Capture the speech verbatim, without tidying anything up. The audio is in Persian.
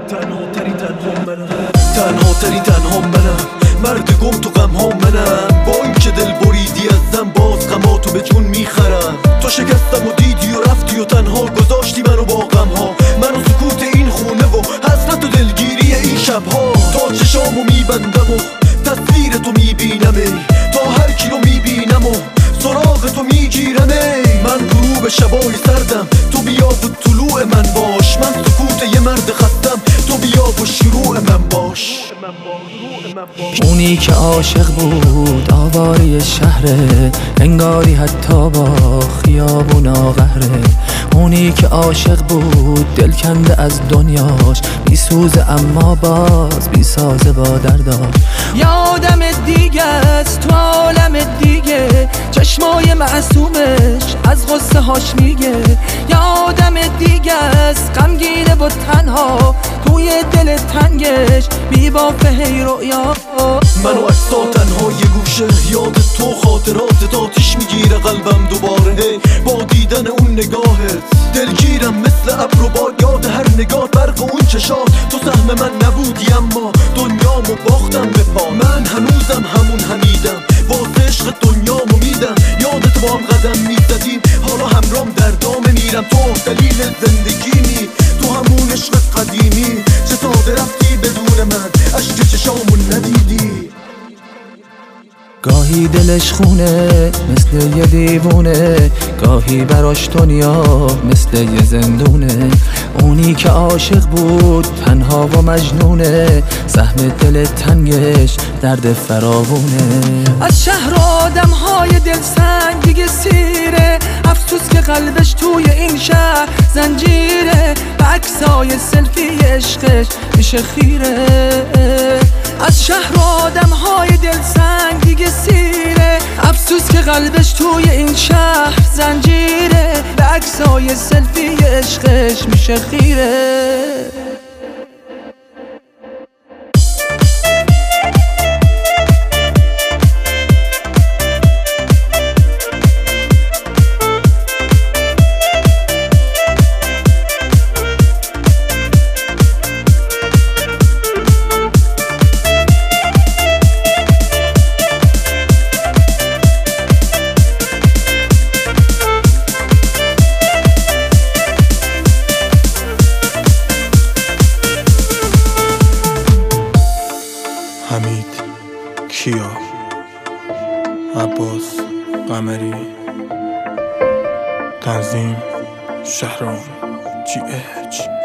تنها تری تنها منم، تنها تری تنها منم، مرد گم تو غم ها منم. با این که دل بریدی ازم باز غماتو به جون میخرم. تو شکستم و دیدی و رفتی و تنها گذاشتی منو با غم ها، منو سکوت این خونه و حسرت و دلگیری این شبها. تا چشامو میبندم و تصویر تو میبینم ای، تا هر کی رو میبینم و سراغ تو میگیرم ای. من غروب شبای سردم، تو بیا و طلوع من باش. من سکوت یه مرد خستم، تو بیا و شروع من باش. اونی که عاشق بود آواره شهره، انگاری حتی با خیابونا قهره. اونی که عاشق بود دل کنده از دنیاش، بی سوزه اما باز بی سازه با درداش. یادم دیگه است تو عالم دیگه، چشمای معصومش از غصه هاش میگه. یادم دیگه است غمگینه و تنها توی دل تنگش بی بافه هی رؤیا. منو اکسا تنها یه گوشه، یاد تو خاطرات آتیش میگیره قلبم دوباره. با دیدن اون نگاهت دلگیرم مثل ابر و با یاد هر نگاه برق اون چشات. تو سهم من نبودی اما دنیامو باختم به پا. من هنوزم همون حمیدم، واسه عشق دنیامو میدم. یادت با هم قدم میزدیم، حالا همرام در دام میرم. تو دلیل زندگیمی، تو همون عشق قدیمی. چه ساده رفتی بدون من، عشق چشامو ندیدی. گاهی دلش خونه مثل یه دیوونه، گاهی براش دنیا مثل یه زندونه. اونی که عاشق بود تنها و مجنونه، سهم دل تنگش درد فراوونه. از شهر آدم های دل سنگ دیگه سیره، افسوس که قلبش توی این شهر زنجیره. به عکسای سلفی عشقش میشه خیره. از شهر آدم های دل سنگ دیگه سیره، افسوس که قلبش توی این شهر زنجیره. به عکسای سلفی عشقش میشه خیره. حمید، کیا، عباس، قمری. تنظیم شهرام جی اچ.